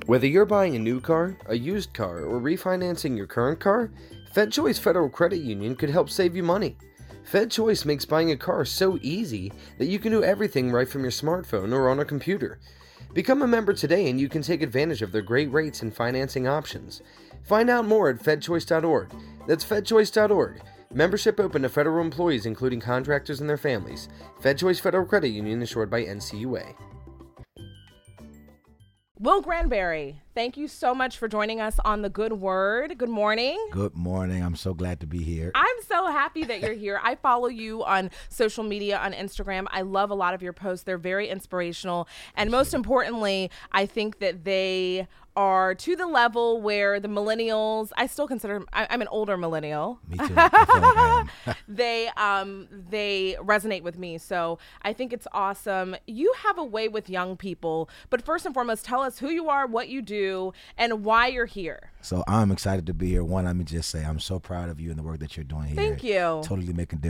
Whether you're buying a new car, a used car, or refinancing your current car, FedChoice Federal Credit Union could help save you money. FedChoice makes buying a car so easy that you can do everything right from your smartphone or on a computer. Become a member today and you can take advantage of their great rates and financing options. Find out more at fedchoice.org. That's fedchoice.org. Membership open to federal employees, including contractors and their families. FedChoice Federal Credit Union, insured by NCUA. Will Granberry, thank you so much for joining us on The Good Word. Good morning. Good morning. I'm so glad to be here. I'm so happy that you're here. I follow you on social media, on Instagram. I love a lot of your posts. They're very inspirational. And most importantly, I think that they are to the level where the millennials, I still consider, I'm an older millennial. Me too. I feel like I am. They resonate with me. So I think it's awesome. You have a way with young people, but first and foremost, tell us who you are, what you do, and why you're here. So I'm excited to be here. One, let me just say I'm so proud of you and the work that you're doing here. Thank you. Totally making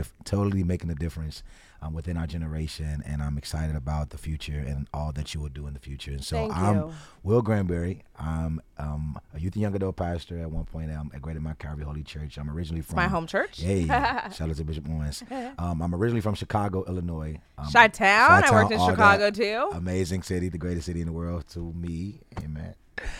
a difference within our generation, and I'm excited about the future and all that you will do in the future. And so I'm Will Granberry. I'm a youth and young adult pastor at one point at Greater Mount Calvary Holy Church. I'm originally from my home church. Yeah, shout out to Bishop Owens. I'm originally from Chicago, Illinois. Chi-Town. I worked in Chicago too. Amazing city, the greatest city in the world to me. Amen.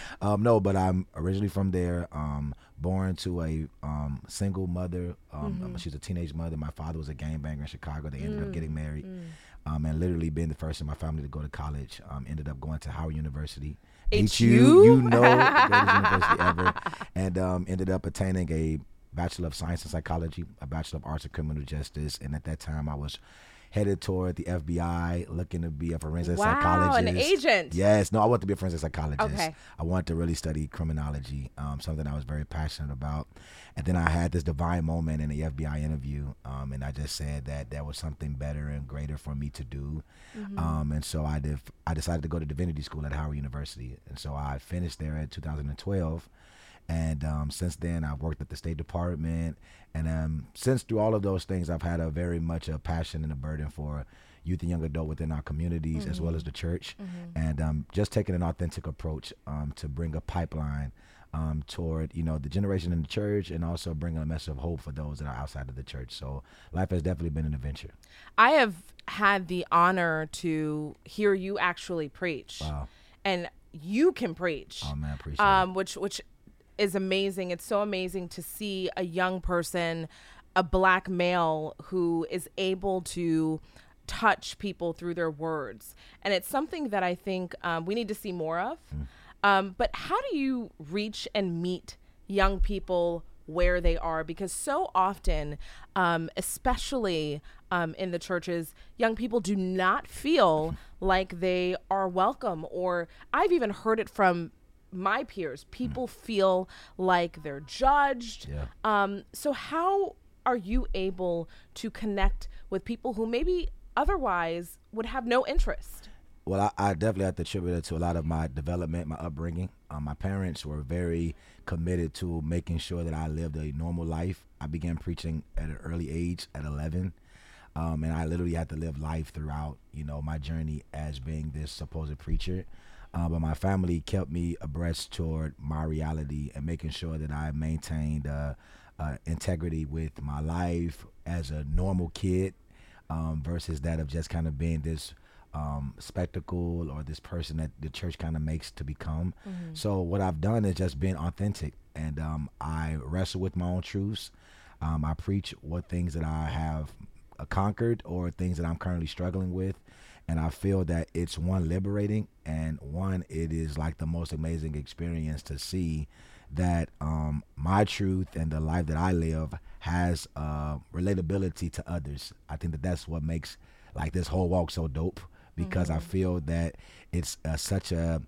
No, but I'm originally from there. Born to a single mother. She was a teenage mother. My father was a gangbanger in Chicago. They ended up getting married. And literally being the first in my family to go to college. Ended up going to Howard University. HU, you know, the greatest university ever. And ended up attaining a Bachelor of Science in Psychology, a Bachelor of Arts in Criminal Justice. And at that time, I was headed toward the FBI, looking to be a forensic psychologist. Wow, an agent. Yes. No, I wanted to be a forensic psychologist. Okay. I wanted to really study criminology, something I was very passionate about. And then I had this divine moment in the FBI interview, and I just said that there was something better and greater for me to do. And so I decided to go to divinity school at Howard University. And so I finished there in 2012. And since then, I've worked at the State Department. And since through all of those things, I've had a very much a passion and a burden for youth and young adult within our communities as well as the church. And just taking an authentic approach to bring a pipeline toward, the generation in the church, and also bringing a message of hope for those that are outside of the church. So life has definitely been an adventure. I have had the honor to hear you actually preach. Wow. And you can preach. Oh, man, appreciate it. Which is amazing. It's so amazing to see a young person, a black male, who is able to touch people through their words. And it's something that I think we need to see more of. But how do you reach and meet young people where they are? Because so often, especially in the churches, young people do not feel like they are welcome. Or I've even heard it from my peers. People feel like they're judged. So how are you able to connect with people who maybe otherwise would have no interest? Well, I definitely have to attribute it to a lot of my development, my upbringing. My parents were very committed to making sure that I lived a normal life. I began preaching at an early age, at 11. And I literally had to live life throughout, my journey as being this supposed preacher. But my family kept me abreast toward my reality and making sure that I maintained integrity with my life as a normal kid versus that of just kind of being this spectacle or this person that the church kind of makes to become. So what I've done is just been authentic, and I wrestle with my own truths. I preach what things that I have conquered or things that I'm currently struggling with. And I feel that it's one, liberating, and one, it is like the most amazing experience to see that my truth and the life that I live has relatability to others. I think that that's what makes like this whole walk so dope, because I feel that it's such a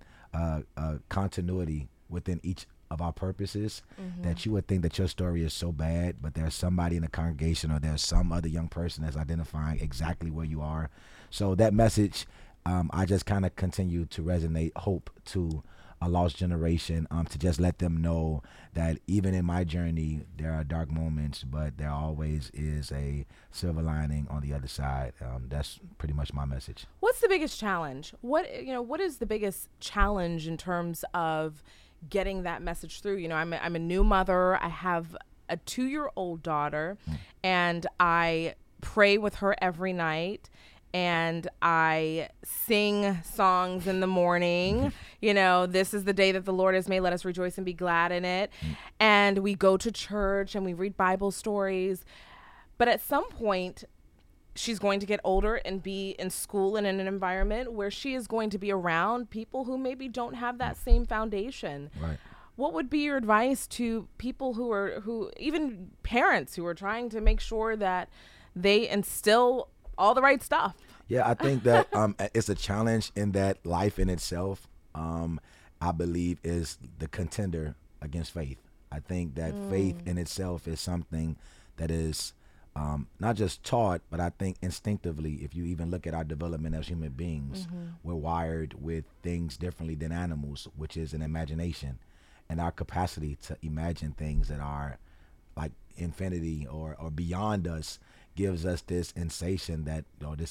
continuity within each of our purposes that you would think that your story is so bad, but there's somebody in the congregation or there's some other young person that's identifying exactly where you are. So that message, I just kind of continue to resonate hope to a lost generation, to just let them know that even in my journey, there are dark moments, but there always is a silver lining on the other side. That's pretty much my message. What's the biggest challenge? What is the biggest challenge in terms of getting that message through? I'm a new mother. I have a 2-year-old daughter, and I pray with her every night. And I sing songs in the morning. This is the day that the Lord has made. Let us rejoice and be glad in it. And we go to church and we read Bible stories. But at some point, she's going to get older and be in school and in an environment where she is going to be around people who maybe don't have that same foundation. Right. What would be your advice to people who even parents who are trying to make sure that they instill all the right stuff? Yeah, I think that it's a challenge in that life in itself, I believe, is the contender against faith. I think that faith in itself is something that is not just taught, but I think instinctively, if you even look at our development as human beings, we're wired with things differently than animals, which is an imagination, and our capacity to imagine things that are like infinity or beyond us gives us this sensation that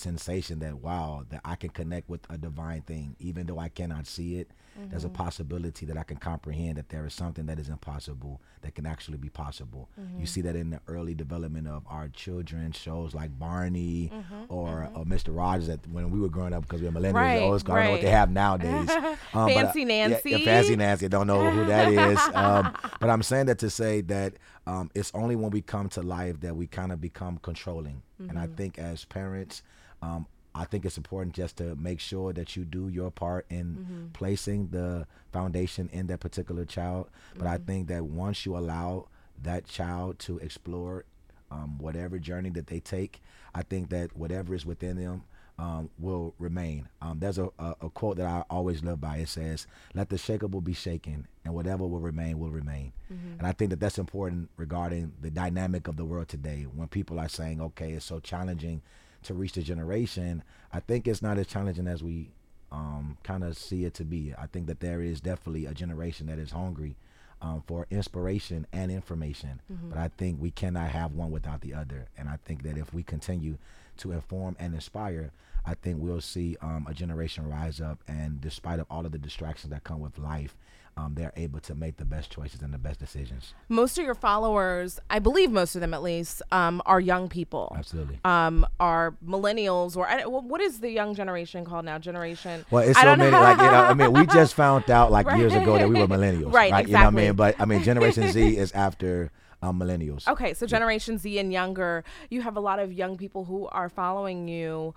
wow, that I can connect with a divine thing, even though I cannot see it. There's a possibility that I can comprehend that there is something that is impossible that can actually be possible. You see that in the early development of our children shows like Barney or Mr. Rogers, that when we were growing up, because we were millennials, Right, I always don't know what they have nowadays. Fancy Nancy. Yeah, Fancy Nancy. I don't know who that is. But I'm saying that to say that it's only when we come to life that we kind of become controlling. And I think as parents, I think it's important just to make sure that you do your part in placing the foundation in that particular child. But I think that once you allow that child to explore whatever journey that they take, I think that whatever is within them will remain. There's a quote that I always live by. It says, "Let the shakeable be shaken, and whatever will remain will remain." And I think that that's important regarding the dynamic of the world today. When people are saying, okay, it's so challenging to reach the generation, I think it's not as challenging as we kind of see it to be. I think that there is definitely a generation that is hungry for inspiration and information, but I think we cannot have one without the other. And I think that if we continue to inform and inspire, I think we'll see a generation rise up, and despite of all of the distractions that come with life, they're able to make the best choices and the best decisions. Most of your followers, I believe most of them at least, are young people. Absolutely. Are millennials, or what is the young generation called now? Generation. Well, it's so many. Like, I mean, we just found out like years ago that we were millennials. Right. Exactly. You know what I mean? But I mean, Generation Z is after millennials. Okay, so Generation Z and younger. You have a lot of young people who are following you.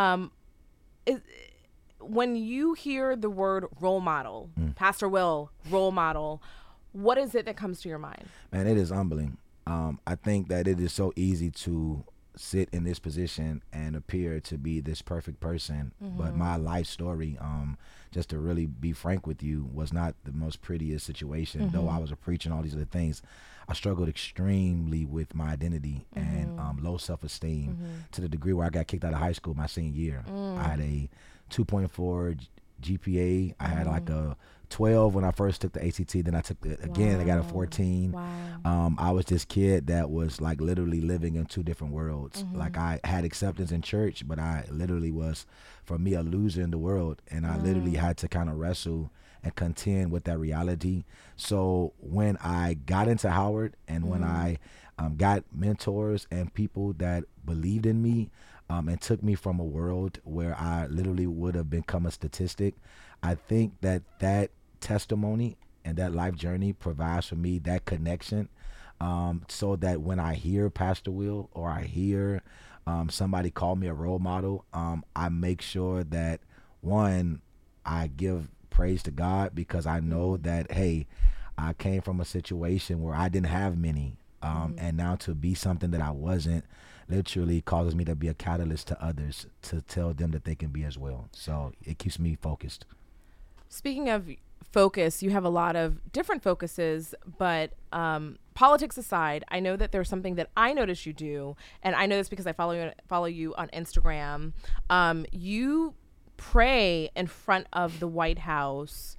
When you hear the word role model, Pastor Will, role model, what is it that comes to your mind? Man, it is humbling. I think that it is so easy to sit in this position and appear to be this perfect person, but my life story, just to really be frank with you, was not the most prettiest situation. Though I was a preacher and all these other things, I struggled extremely with my identity and low self-esteem to the degree where I got kicked out of high school my senior year. I had a 2.4 GPA. I had like a 12 when I first took the ACT. Then I took it again. I got a 14. Wow. I was this kid that was like literally living in two different worlds. Like I had acceptance in church, but I literally was, for me, a loser in the world. And I literally had to kind of wrestle and contend with that reality. So when I got into Howard and when I got mentors and people that believed in me, and took me from a world where I literally would have become a statistic, I think that that testimony and that life journey provides for me that connection, so that when I hear Pastor Will or I hear somebody call me a role model, I make sure that, one, I give praise to God, because I know that, hey, I came from a situation where I didn't have many, and now to be something that I wasn't literally causes me to be a catalyst to others to tell them that they can be as well. So it keeps me focused. Speaking of focus, you have a lot of different focuses, but politics aside, I know that there's something that I notice you do, and I know this because I follow you on Instagram. You pray in front of the White House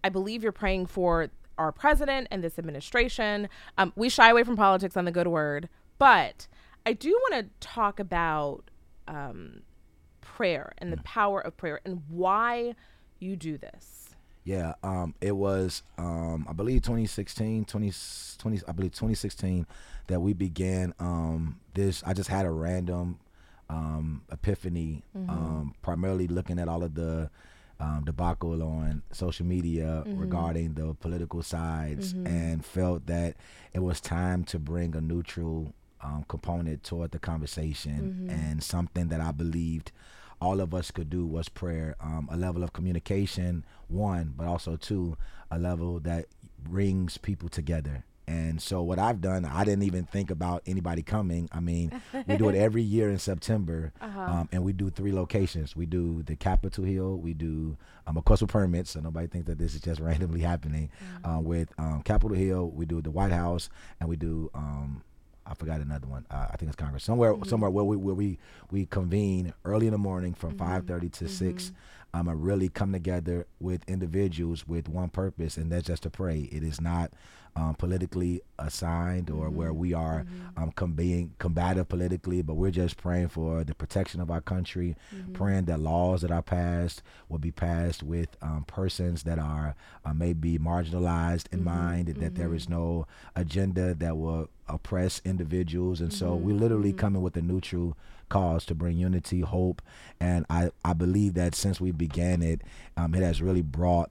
I believe you're praying for our president and this administration. We shy away from politics on the good word, but I do want to talk about prayer and the power of prayer and why you do this. Yeah, it was, I believe 2016 that we began this. I just had a random epiphany, primarily looking at all of the debacle on social media regarding the political sides, and felt that it was time to bring a neutral component toward the conversation, and something that I believed all of us could do was prayer, a level of communication, one, but also two, a level that brings people together. And so what I've done, I didn't even think about anybody coming. I mean, we do it every year in September, and we do 3 locations. We do the Capitol Hill. We do, of course, with permits, so nobody thinks that this is just randomly happening. With Capitol Hill, we do the White House, and we do, I forgot another one. I think it's Congress. Somewhere where we convene early in the morning from 5:30 to 6. And really come together with individuals with one purpose, and that's just to pray. It is not politically assigned or where we are being combative politically, but we're just praying for the protection of our country, praying that laws that are passed will be passed with persons that are maybe marginalized in mind, that there is no agenda that will oppress individuals. And so we literally come in with a neutral cause to bring unity, hope, and I believe that since we began it, it has really brought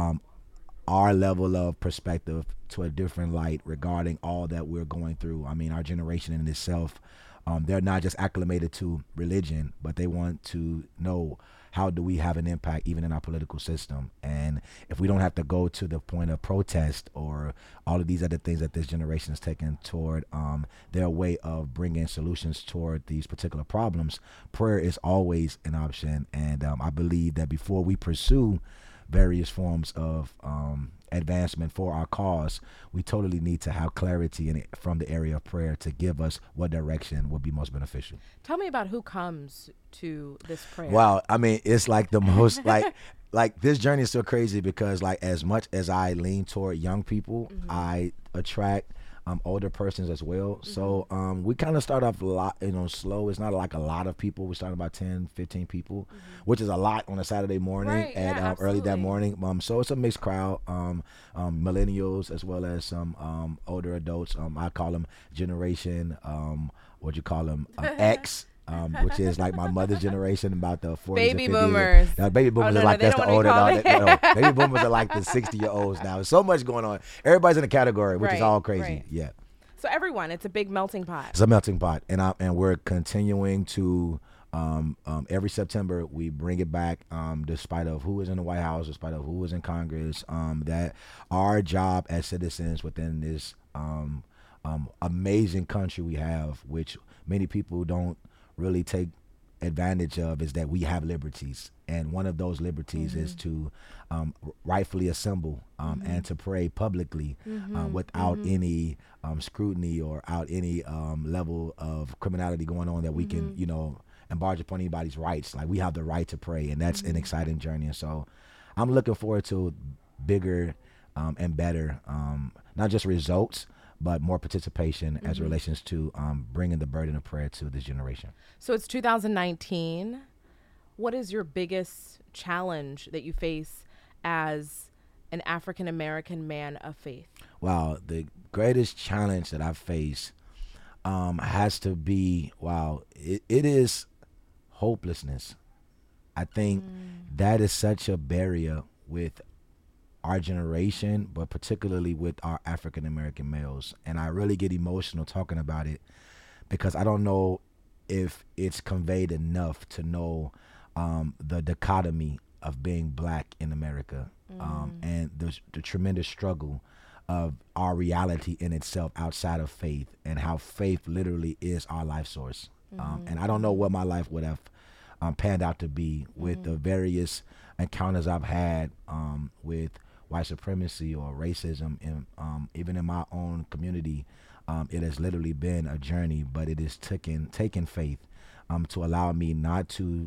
our level of perspective to a different light regarding all that we're going through. I mean, our generation in itself, they're not just acclimated to religion, but they want to know, how do we have an impact even in our political system? And if we don't have to go to the point of protest or all of these other things that this generation is taking toward their way of bringing solutions toward these particular problems, prayer is always an option. And I believe that before we pursue various forms of advancement for our cause, we totally need to have clarity in it from the area of prayer to give us what direction would be most beneficial. Tell me about who comes to this prayer. Wow, I mean, it's like the most like this journey is so crazy because like as much as I lean toward young people, I attract older persons as well. So we kind of start off a lot, slow. It's not like a lot of people. We start about 10, 15 people, which is a lot on a Saturday morning early that morning. So it's a mixed crowd, millennials as well as some older adults. I call them generation, X. Which is like my mother's generation, about the 40s baby and 50s. boomers. Baby boomers are like, that's the older. Baby boomers are like the 60-year-olds now. There's so much going on. Everybody's in a category, which is all crazy. Right. Yeah. So everyone, it's a big melting pot. It's a melting pot, and we're continuing to. Every September we bring it back, despite of who is in the White House, despite of who is in Congress. That our job as citizens within this amazing country we have, which many people don't really take advantage of, is that we have liberties, and one of those liberties is to rightfully assemble and to pray publicly without any scrutiny or out any level of criminality going on that we can embarge upon anybody's rights. Like, we have the right to pray, and that's an exciting journey. And so I'm looking forward to bigger and better, not just results, but more participation as relations to bringing the burden of prayer to this generation. So it's 2019. What is your biggest challenge that you face as an African-American man of faith? Wow, the greatest challenge that I face has to be, it is hopelessness. I think that is such a barrier with our generation, but particularly with our African American males. And I really get emotional talking about it because I don't know if it's conveyed enough to know the dichotomy of being black in America, and the tremendous struggle of our reality in itself outside of faith, and how faith literally is our life source. And I don't know what my life would have panned out to be with the various encounters I've had with white supremacy or racism, and even in my own community. It has literally been a journey, but it has taken faith to allow me not to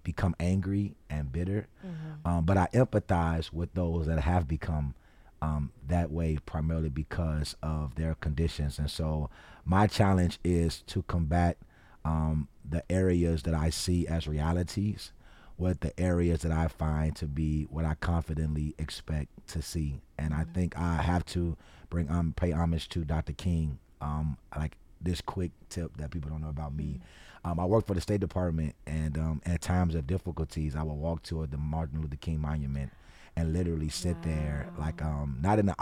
become angry and bitter. But I empathize with those that have become that way primarily because of their conditions. And so my challenge is to combat the areas that I see as realities with the areas that I find to be what I confidently expect to see. And I think I have to pay homage to Dr. King. Like this quick tip that people don't know about me. I worked for the State Department, and at times of difficulties, I would walk toward the Martin Luther King Monument and literally sit there, like not in an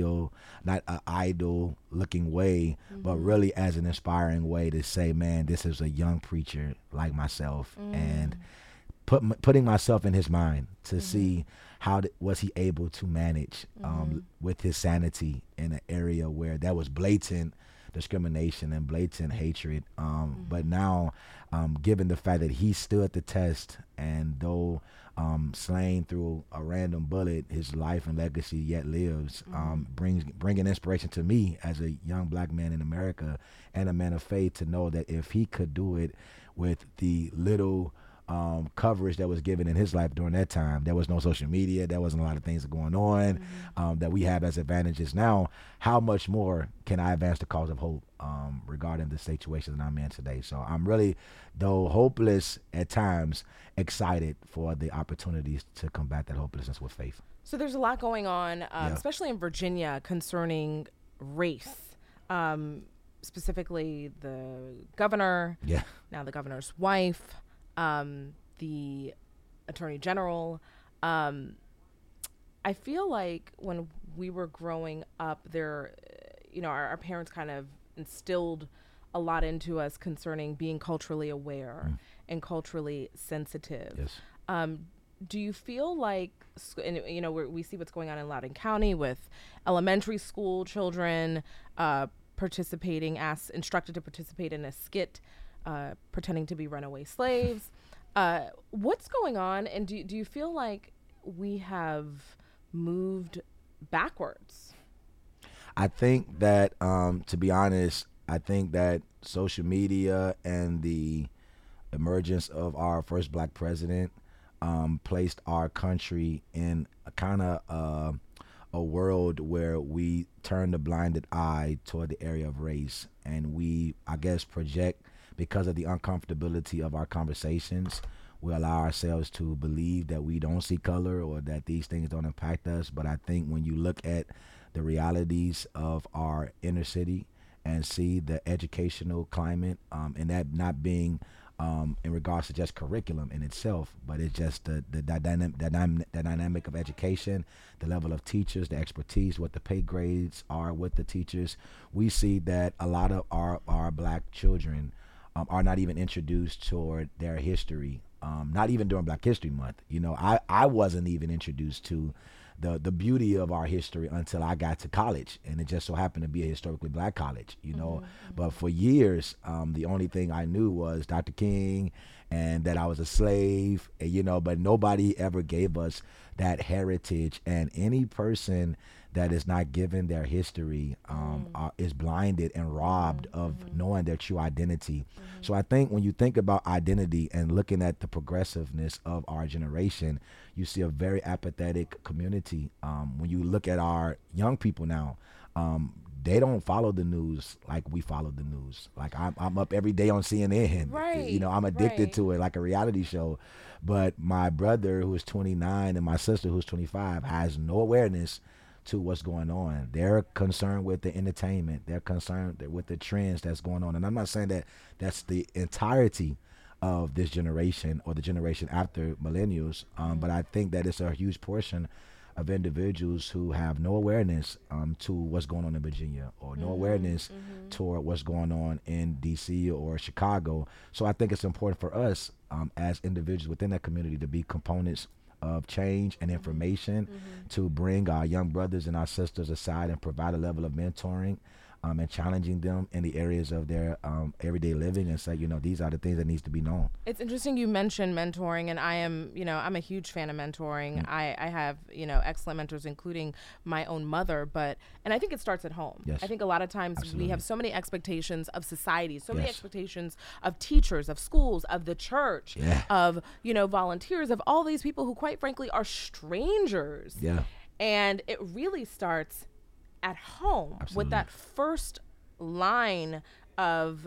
idle looking way, but really as an inspiring way to say, man, this is a young preacher like myself, and putting myself in his mind to see how was he able to manage with his sanity in an area where there was blatant discrimination and blatant hatred. But now, given the fact that he stood the test, and though slain through a random bullet, his life and legacy yet lives, bringing inspiration to me as a young black man in America and a man of faith to know that if he could do it with the little coverage that was given in his life during that time. There was no social media. There wasn't a lot of things going on that we have as advantages now. How much more can I advance the cause of hope regarding the situation that I'm in today? So I'm really, though hopeless at times, excited for the opportunities to combat that hopelessness with faith. So there's a lot going on, especially in Virginia, concerning race. Specifically the governor, now the governor's wife, the attorney general. I feel like when we were growing up there, our parents kind of instilled a lot into us concerning being culturally aware and culturally sensitive. Yes. Do you feel like, we see what's going on in Loudoun County with elementary school children instructed to participate in a skit pretending to be runaway slaves. What's going on, and do you feel like we have moved backwards? I think that, to be honest, I think that social media and the emergence of our first black president placed our country in a kind of a world where we turn the blinded eye toward the area of race, and we, I guess, project. Because of the uncomfortability of our conversations, we allow ourselves to believe that we don't see color or that these things don't impact us. But I think when you look at the realities of our inner city and see the educational climate, and that not being in regards to just curriculum in itself, but it's just the dynamic of education, the level of teachers, the expertise, what the pay grades are with the teachers, we see that a lot of our black children are not even introduced toward their history, not even during Black History Month. I wasn't even introduced to the beauty of our history until I got to college, and it just so happened to be a historically black college, But for years, the only thing I knew was Dr. King and that I was a slave, but nobody ever gave us that heritage, and any person that is not given their history is blinded and robbed of knowing their true identity. So I think when you think about identity and looking at the progressiveness of our generation, you see a very apathetic community. When you look at our young people now, they don't follow the news like we follow the news. Like I'm up every day on CNN. Right. I'm addicted to it like a reality show. But my brother, who is 29, and my sister, who's 25, has no awareness to what's going on. They're concerned with the entertainment. They're concerned with the trends that's going on. And I'm not saying that that's the entirety of this generation or the generation after millennials, but I think that it's a huge portion of individuals who have no awareness to what's going on in Virginia, or no awareness toward what's going on in DC or Chicago. So I think it's important for us as individuals within that community to be components of change and information, to bring our young brothers and our sisters aside and provide a level of mentoring and challenging them in the areas of their everyday living, and say, these are the things that needs to be known. It's interesting you mentioned mentoring, and I am, I'm a huge fan of mentoring. I have, excellent mentors, including my own mother, and I think it starts at home. Yes. I think a lot of times Absolutely. we have so many expectations of society, so many Yes. expectations of teachers, of schools, of the church, Yeah. of, volunteers, of all these people who quite frankly are strangers. Yeah. And it really starts at home with Absolutely. that first line of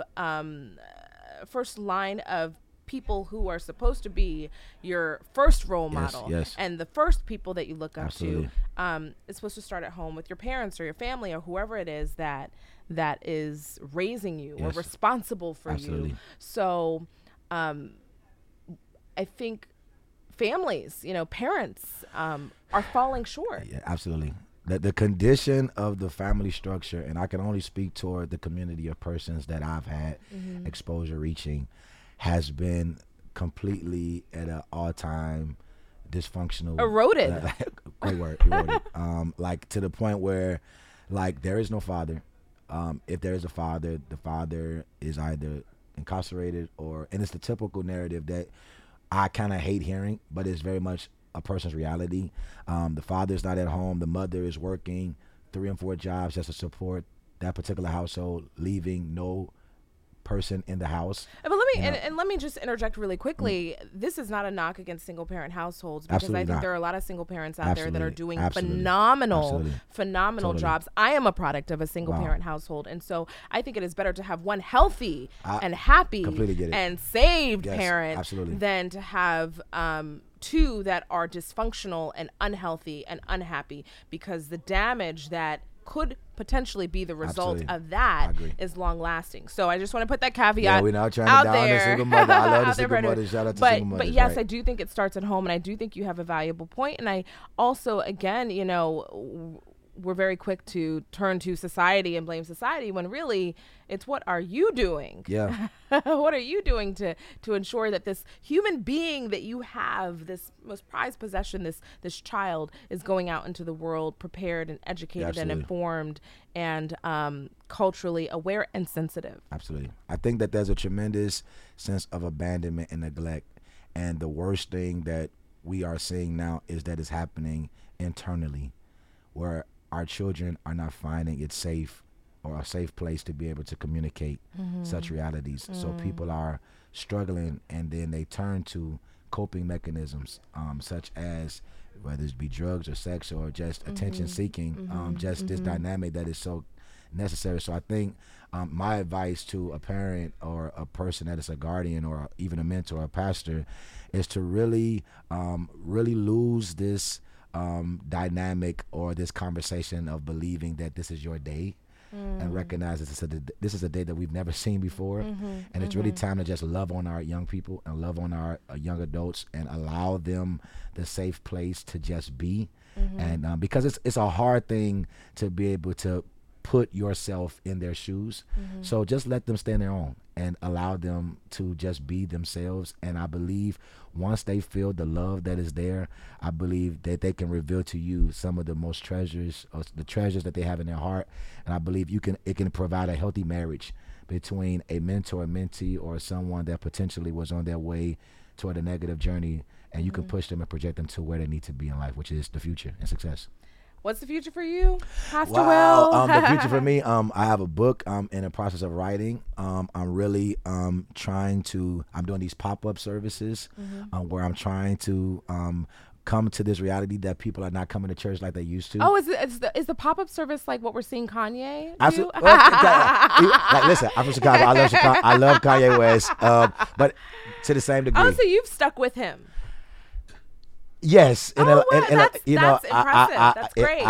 people who are supposed to be your first role model, yes. and the first people that you look up Absolutely. to. It's supposed to start at home with your parents or your family or whoever it is that is raising you or Yes. responsible for Absolutely. you. So I think families, parents are falling short. Yeah, absolutely. The condition of the family structure, and I can only speak toward the community of persons that I've had exposure reaching, has been completely at an all-time dysfunctional. Eroded. Great word. Eroded. Like to the point where, like, there is no father. If there is a father, the father is either incarcerated and it's the typical narrative that I kind of hate hearing, but it's very much a person's reality. The father's not at home. The mother is working 3 and 4 jobs just to support that particular household, leaving no person in the house. But let me and let me just interject really quickly. This is not a knock against single parent households, because Absolutely I think not. there are a lot of single parents out there that are Absolutely. doing Absolutely. phenomenal Totally. jobs. I am a product of a single Wow. parent household, and so I think it is better to have one healthy I and happy completely get it. and saved Yes, parent absolutely. than to have two that are dysfunctional and unhealthy and unhappy, because the damage that could potentially be the result Absolutely. of that I agree. is long lasting. So I just want to put that caveat Yeah, we're not trying to out down the there. single mother. I love the Out there single for mother. anyone. Shout out to but, single mothers. But yes, right. I do think it starts at home, and I do think you have a valuable point. And I also, again, we're very quick to turn to society and blame society, when really it's what are you doing? Yeah. What are you doing to ensure that this human being that you have, this most prized possession, this child, is going out into the world prepared and educated and Absolutely. informed and culturally aware and sensitive? Absolutely. I think that there's a tremendous sense of abandonment and neglect. And the worst thing that we are seeing now is that it's happening internally, where our children are not finding it safe or a safe place to be able to communicate such realities. So people are struggling, and then they turn to coping mechanisms, such as whether it be drugs or sex or just attention seeking, just this dynamic that is so necessary. So I think my advice to a parent or a person that is a guardian or even a mentor or a pastor is to really lose this dynamic or this conversation of believing that this is your day, and recognize this is a day that we've never seen before, and it's really time to just love on our young people and love on our young adults and allow them the safe place to just be, and because it's a hard thing to be able to put yourself in their shoes, so just let them stand their own and allow them to just be themselves. And I believe once they feel the love that is there, I believe that they can reveal to you some of the most treasures, or the treasures that they have in their heart. And I believe it can provide a healthy marriage between a mentor, mentee, or someone that potentially was on their way toward a negative journey, and you can push them and project them to where they need to be in life, which is the future and success. What's the future for you, Pastor Wow. Will? The future for me, I have a book I'm in the process of writing. I'm really I'm doing these pop-up services where I'm trying to come to this reality that people are not coming to church like they used to. Oh, is the pop-up service like what we're seeing Kanye do? Absolutely. Like, listen, I'm from Chicago. I love Kanye West, but to the same degree. Oh, so you've stuck with him. Yes, That's impressive. That's great.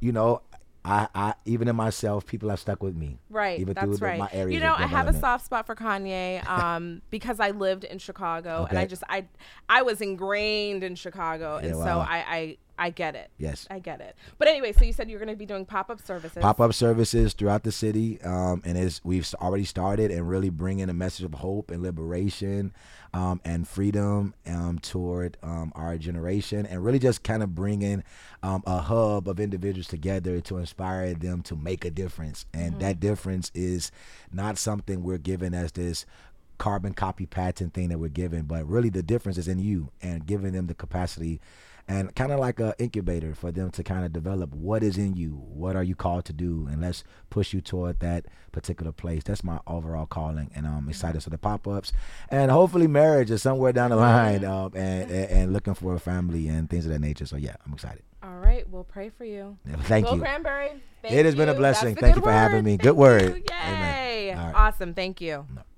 I even in myself, people have stuck with me. Right, Even that's through right. my areas. I of have a development. soft spot for Kanye because I lived in Chicago, and Okay. I was ingrained in Chicago, and Yeah, so wow. I I get it. Yes. I get it. But anyway, so you said you're going to be doing pop-up services. Pop-up services throughout the city, and we've already started and really bringing a message of hope and liberation and freedom toward our generation, and really just kind of bringing a hub of individuals together to inspire them to make a difference. And that difference is not something we're given as this carbon copy patent thing that we're given, but really the difference is in you, and giving them the capacity and kind of like an incubator for them to kind of develop what is in you, what are you called to do, and let's push you toward that particular place. That's my overall calling, and I'm excited for the pop-ups, and hopefully marriage is somewhere down the line, and looking for a family and things of that nature. So yeah, I'm excited. All right, we'll pray for you. Thank Will you. Cranberry, It has been a blessing. That's Thank the you for good having word. me. Thank Good word. you. Yay. Amen. All right. Awesome. Thank you. No.